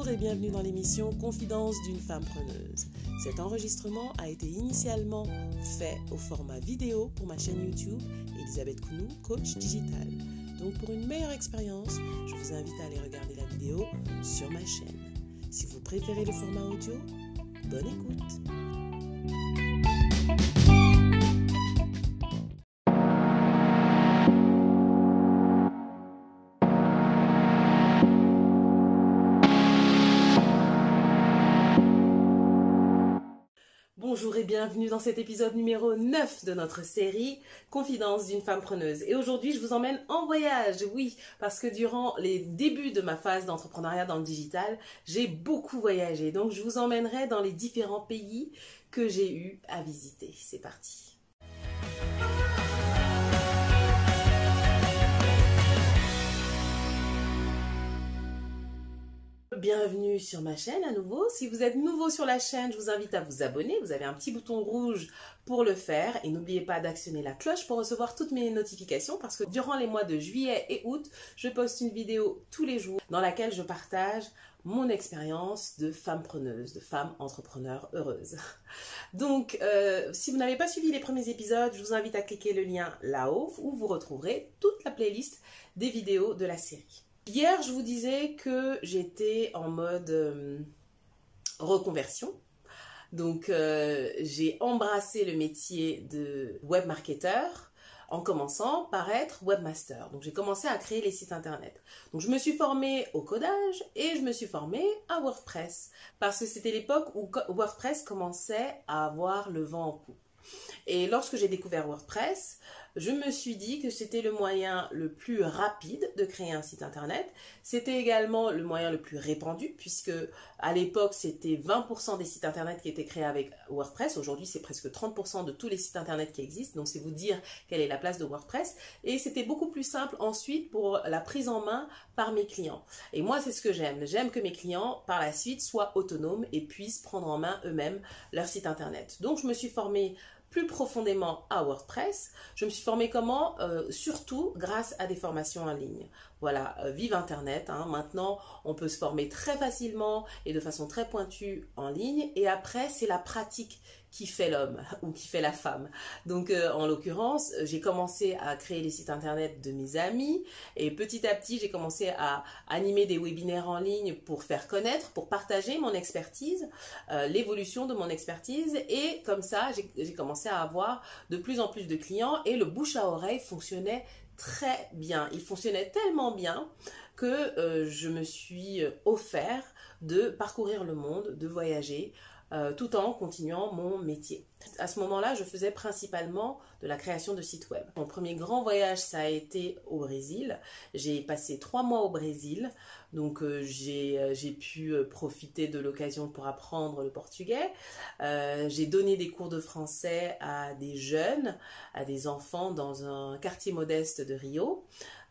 et bienvenue dans l'émission Confidence d'une femme preneuse. Cet enregistrement a été initialement fait au format vidéo pour ma chaîne YouTube Elisabeth Kounou, coach digital. Donc pour une meilleure expérience, je vous invite à aller regarder la vidéo sur ma chaîne. Si vous préférez le format audio, bonne écoute. Bonjour et bienvenue dans cet épisode numéro 9 de notre série Confidence d'une femme preneuse. Et aujourd'hui, je vous emmène en voyage, oui, parce que durant les débuts de ma phase d'entrepreneuriat dans le digital, j'ai beaucoup voyagé. Donc, je vous emmènerai dans les différents pays que j'ai eu à visiter. C'est parti. Bienvenue sur ma chaîne à nouveau. Si vous êtes nouveau sur la chaîne, je vous invite à vous abonner. Vous avez un petit bouton rouge pour le faire. Et n'oubliez pas d'actionner la cloche pour recevoir toutes mes notifications parce que durant les mois de juillet et août, je poste une vidéo tous les jours dans laquelle je partage mon expérience de femme preneuse, de femme entrepreneur heureuse. Donc, si vous n'avez pas suivi les premiers épisodes, je vous invite à cliquer le lien là-haut où vous retrouverez toute la playlist des vidéos de la série. Hier, je vous disais que j'étais en mode reconversion. Donc, j'ai embrassé le métier de webmarketeur en commençant par être webmaster. Donc, j'ai commencé à créer les sites internet. Donc, je me suis formée au codage et je me suis formée à WordPress parce que c'était l'époque où WordPress commençait à avoir le vent en poupe. Et lorsque j'ai découvert WordPress, je me suis dit que c'était le moyen le plus rapide de créer un site internet. C'était également le moyen le plus répandu puisque à l'époque, c'était 20% des sites internet qui étaient créés avec WordPress. Aujourd'hui, c'est presque 30% de tous les sites internet qui existent. Donc, c'est vous dire quelle est la place de WordPress. Et c'était beaucoup plus simple ensuite pour la prise en main par mes clients. Et moi, c'est ce que j'aime. J'aime que mes clients, par la suite, soient autonomes et puissent prendre en main eux-mêmes leur site internet. Donc, je me suis formée plus profondément à WordPress. Je me suis formée comment? Surtout grâce à des formations en ligne. Voilà, vive Internet. Hein. Maintenant, on peut se former très facilement et de façon très pointue en ligne. Et après, c'est la pratique qui fait l'homme ou qui fait la femme. Donc, en l'occurrence, j'ai commencé à créer les sites internet de mes amis et petit à petit, j'ai commencé à animer des webinaires en ligne pour faire connaître, pour partager mon expertise, l'évolution de mon expertise et comme ça, j'ai commencé à avoir de plus en plus de clients et le bouche à oreille fonctionnait très bien. Il fonctionnait tellement bien que je me suis offert de parcourir le monde, de voyager, tout en continuant mon métier. À ce moment-là, je faisais principalement de la création de sites web. Mon premier grand voyage, ça a été au Brésil. J'ai passé 3 mois au Brésil. Donc, j'ai pu profiter de l'occasion pour apprendre le portugais. J'ai donné des cours de français à des jeunes, à des enfants dans un quartier modeste de Rio.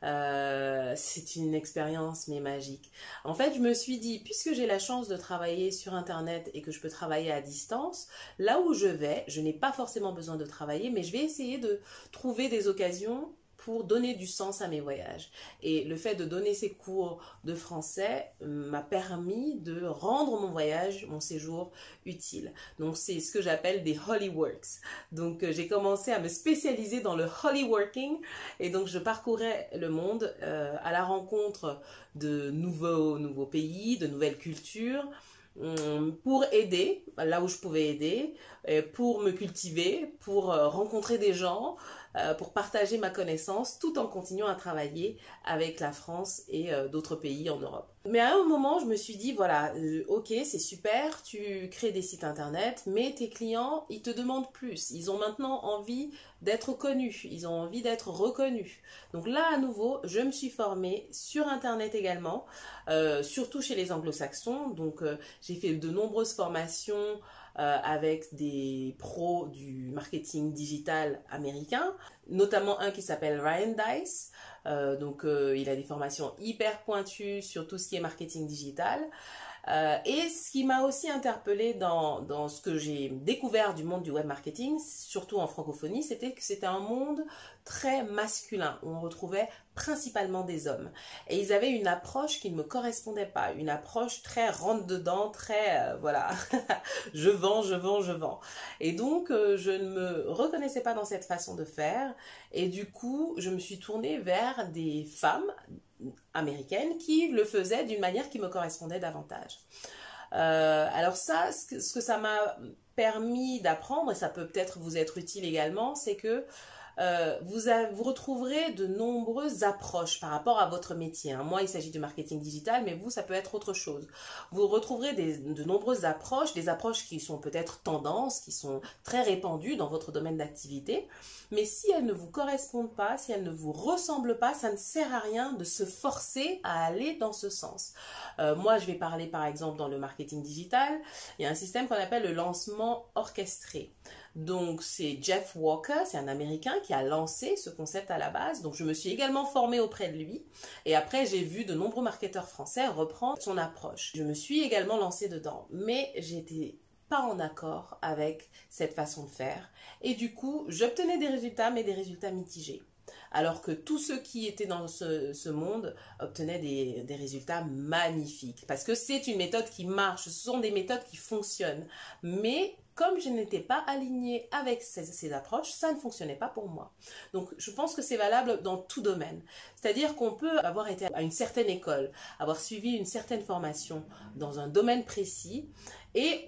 C'est une expérience mais magique. En fait, je me suis dit, puisque j'ai la chance de travailler sur Internet et que je peux travailler à distance, là où je vais, je n'ai pas forcément besoin de travailler, mais je vais essayer de trouver des occasions pour donner du sens à mes voyages. Et le fait de donner ces cours de français m'a permis de rendre mon voyage, mon séjour utile. Donc, c'est ce que j'appelle des Holy Works. Donc, j'ai commencé à me spécialiser dans le Holy Working et donc je parcourais le monde à la rencontre de nouveaux pays, de nouvelles cultures, pour aider, là où je pouvais aider, pour me cultiver, pour rencontrer des gens, pour partager ma connaissance tout en continuant à travailler avec la France et d'autres pays en Europe. Mais à un moment, je me suis dit, voilà, ok, c'est super, tu crées des sites internet, mais tes clients, ils te demandent plus. Ils ont maintenant envie d'être connus, ils ont envie d'être reconnus. Donc là, à nouveau, je me suis formée sur internet également, surtout chez les anglo-saxons. Donc, j'ai fait de nombreuses formations avec des pros du marketing digital américain, notamment un qui s'appelle Ryan Deiss. Il a des formations hyper pointues sur tout ce qui est marketing digital. Et ce qui m'a aussi interpellée dans ce que j'ai découvert du monde du web marketing, surtout en francophonie, c'était que c'était un monde très masculin, où on retrouvait principalement des hommes. Et ils avaient une approche qui ne me correspondait pas, une approche très rentre-dedans, très, voilà, je vends, je vends, je vends. Et donc, je ne me reconnaissais pas dans cette façon de faire. Et du coup, je me suis tournée vers des femmes américaines qui le faisaient d'une manière qui me correspondait davantage. Alors ça, ce que ça m'a permis d'apprendre, et ça peut peut-être vous être utile également, c'est que vous retrouverez de nombreuses approches par rapport à votre métier. Moi, il s'agit du marketing digital, mais vous, ça peut être autre chose. Vous retrouverez de nombreuses approches, des approches qui sont peut-être tendances, qui sont très répandues dans votre domaine d'activité. Mais si elles ne vous correspondent pas, si elles ne vous ressemblent pas, ça ne sert à rien de se forcer à aller dans ce sens. Moi, je vais parler par exemple dans le marketing digital, il y a un système qu'on appelle le lancement orchestré. Donc, c'est Jeff Walker, c'est un Américain qui a lancé ce concept à la base. Donc, je me suis également formée auprès de lui. Et après, j'ai vu de nombreux marketeurs français reprendre son approche. Je me suis également lancée dedans. Mais j'étais pas en accord avec cette façon de faire. Et du coup, j'obtenais des résultats, mais des résultats mitigés. Alors que tous ceux qui étaient dans ce monde obtenaient des résultats magnifiques. Parce que c'est une méthode qui marche, ce sont des méthodes qui fonctionnent. Mais comme je n'étais pas alignée avec ces approches, ça ne fonctionnait pas pour moi. Donc je pense que c'est valable dans tout domaine. C'est-à-dire qu'on peut avoir été à une certaine école, avoir suivi une certaine formation dans un domaine précis et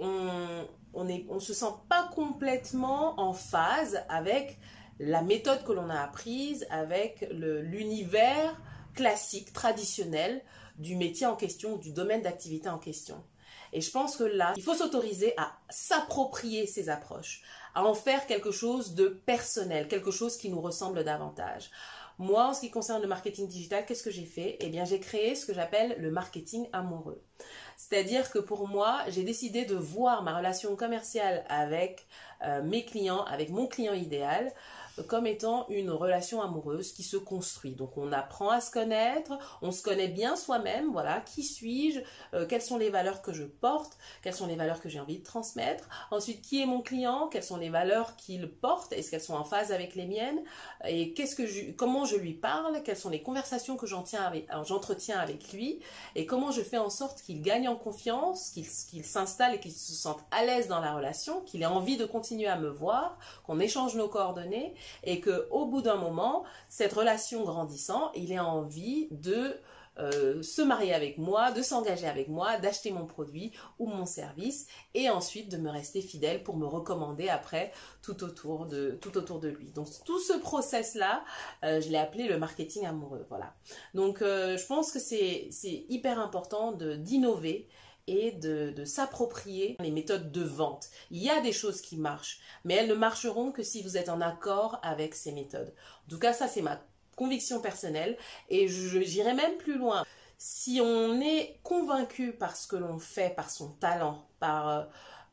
on se sent pas complètement en phase avec la méthode que l'on a apprise, avec l'univers classique, traditionnel du métier en question, du domaine d'activité en question. Et je pense que là, il faut s'autoriser à s'approprier ces approches, à en faire quelque chose de personnel, quelque chose qui nous ressemble davantage. Moi, en ce qui concerne le marketing digital, qu'est-ce que j'ai fait? Eh bien, j'ai créé ce que j'appelle le marketing amoureux. C'est-à-dire que pour moi, j'ai décidé de voir ma relation commerciale avec mes clients, avec mon client idéal, comme étant une relation amoureuse qui se construit. Donc on apprend à se connaître, on se connaît bien soi-même, voilà, qui suis-je, quelles sont les valeurs que je porte, quelles sont les valeurs que j'ai envie de transmettre, ensuite qui est mon client, quelles sont les valeurs qu'il porte, est-ce qu'elles sont en phase avec les miennes, et comment je lui parle, quelles sont les conversations que j'entretiens avec lui, et comment je fais en sorte qu'il gagne en confiance, qu'il s'installe et qu'il se sente à l'aise dans la relation, qu'il ait envie de continuer à me voir, qu'on échange nos coordonnées, et qu'au bout d'un moment, cette relation grandissant, il ait envie de se marier avec moi, de s'engager avec moi, d'acheter mon produit ou mon service et ensuite de me rester fidèle pour me recommander après tout autour de lui. Donc tout ce process-là, je l'ai appelé le marketing amoureux. Voilà. Donc je pense que c'est hyper important d'innover et de s'approprier les méthodes de vente. Il y a des choses qui marchent, mais elles ne marcheront que si vous êtes en accord avec ces méthodes. En tout cas, ça c'est ma conviction personnelle et j'irai même plus loin. Si on est convaincu par ce que l'on fait, par son talent, par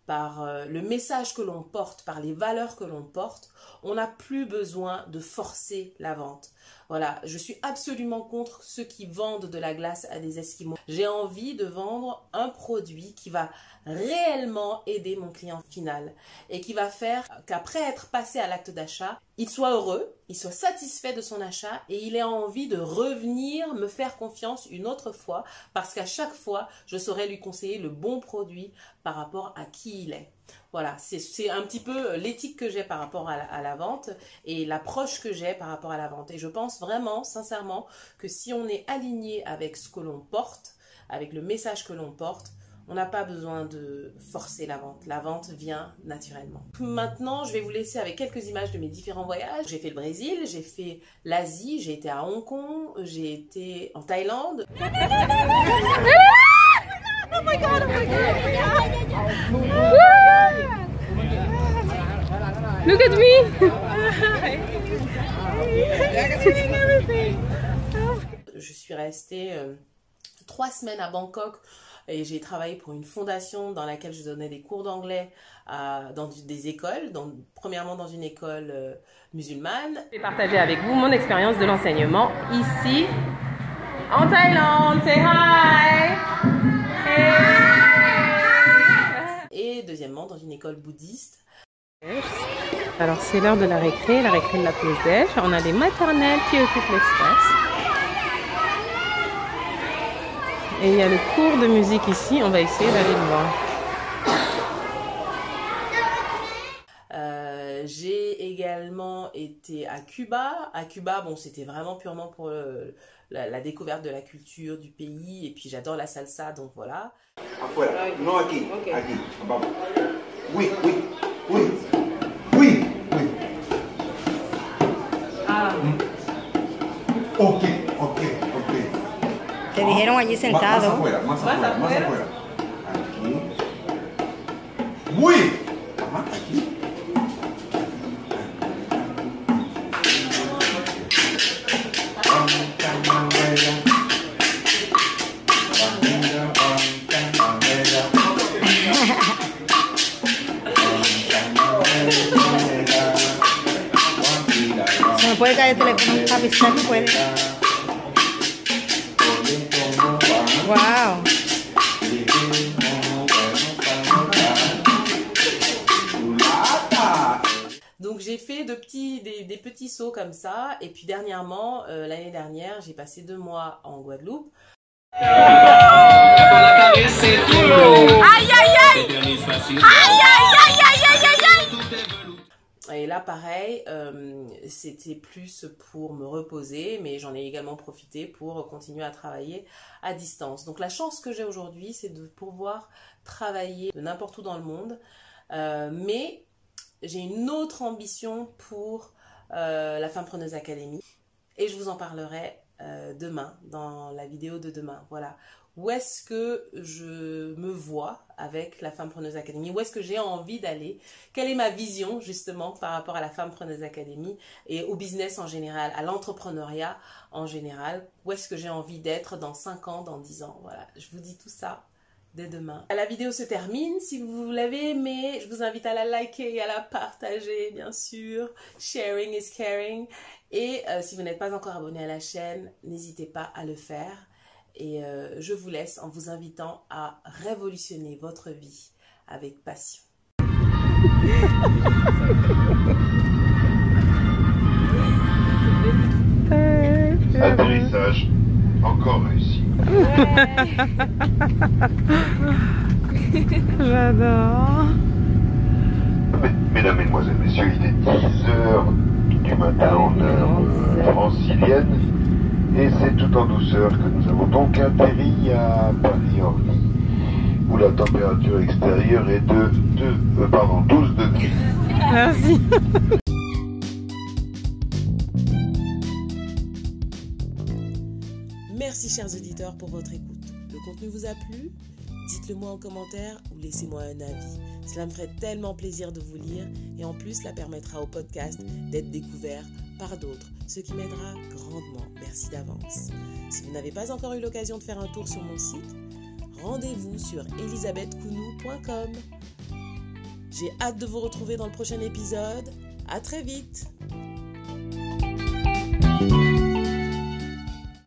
le message que l'on porte, par les valeurs que l'on porte, on n'a plus besoin de forcer la vente. Voilà, je suis absolument contre ceux qui vendent de la glace à des Esquimaux. J'ai envie de vendre un produit qui va réellement aider mon client final et qui va faire qu'après être passé à l'acte d'achat, il soit heureux, il soit satisfait de son achat et il ait envie de revenir me faire confiance une autre fois parce qu'à chaque fois, je saurai lui conseiller le bon produit par rapport à qui il est. Voilà, c'est un petit peu l'éthique que j'ai par rapport à la vente et l'approche que j'ai par rapport à la vente. Et je pense vraiment, sincèrement, que si on est aligné avec ce que l'on porte, avec le message que l'on porte, on n'a pas besoin de forcer la vente. La vente vient naturellement. Maintenant, je vais vous laisser avec quelques images de mes différents voyages. J'ai fait le Brésil, j'ai fait l'Asie, j'ai été à Hong Kong, j'ai été en Thaïlande. Oh my god, oh my god. Look at me. Je suis restée 3 semaines à Bangkok et j'ai travaillé pour une fondation dans laquelle je donnais des cours d'anglais dans des écoles, premièrement dans une école musulmane. Je vais partager avec vous mon expérience de l'enseignement ici en Thaïlande. Say hi! Hey. deuxièmement dans une école bouddhiste. Alors c'est l'heure de la récré de la pause déj. On a des maternelles qui occupent l'espace. Et il y a le cours de musique ici, on va essayer d'aller le voir. J'ai également été à Cuba. À Cuba, bon, c'était vraiment purement pour la découverte de la culture du pays. Et puis j'adore la salsa, donc voilà. Afuera, no aquí, okay. Aquí, vamos. Oui, oui, oui, oui, oui. Ah. Ok, ok, ok. Te dijeron allí sentado. Más afuera. Aquí. Oui. Ajá, aquí. Se me puede caer el teléfono, papi, si no puede. Wow. Donc j'ai fait des petits sauts comme ça. Et puis dernièrement, l'année dernière, j'ai passé 2 mois en Guadeloupe. Aïe, aïe, aïe! Aïe, aïe, aïe, aïe, aïe, aïe! Et là, pareil, c'était plus pour me reposer, mais j'en ai également profité pour continuer à travailler à distance. Donc la chance que j'ai aujourd'hui, c'est de pouvoir travailler de n'importe où dans le monde. Mais j'ai une autre ambition pour la Femme Preneuse Academy. Et je vous en parlerai demain, dans la vidéo de demain. Voilà. Où est-ce que je me vois avec la Femme Preneuse Academy? Où est-ce que j'ai envie d'aller? Quelle est ma vision justement par rapport à la Femme Preneuse Academy et au business en général, à l'entrepreneuriat en général? Où est-ce que j'ai envie d'être dans 5 ans, dans 10 ans? Voilà, je vous dis tout ça dès demain. La vidéo se termine. Si vous l'avez aimée, je vous invite à la liker et à la partager, bien sûr. Sharing is caring. Et si vous n'êtes pas encore abonné à la chaîne, n'hésitez pas à le faire. Et je vous laisse en vous invitant à révolutionner votre vie avec passion. Atterrissage encore réussi. J'adore. Mesdames, Mesdemoiselles, Messieurs, il est 10h du matin en heure francilienne. Et c'est tout en douceur que nous avons donc atterri à Paris-Orly, où la température extérieure est de 12 degrés. Merci. Merci chers auditeurs pour votre écoute. Le contenu vous a plu? Dites-le moi en commentaire ou laissez-moi un avis. Cela me ferait tellement plaisir de vous lire et en plus cela permettra au podcast d'être découvert par d'autres, ce qui m'aidera grandement. Merci d'avance. Si vous n'avez pas encore eu l'occasion de faire un tour sur mon site, rendez-vous sur elisabethkounou.com. J'ai hâte de vous retrouver dans le prochain épisode. À très vite!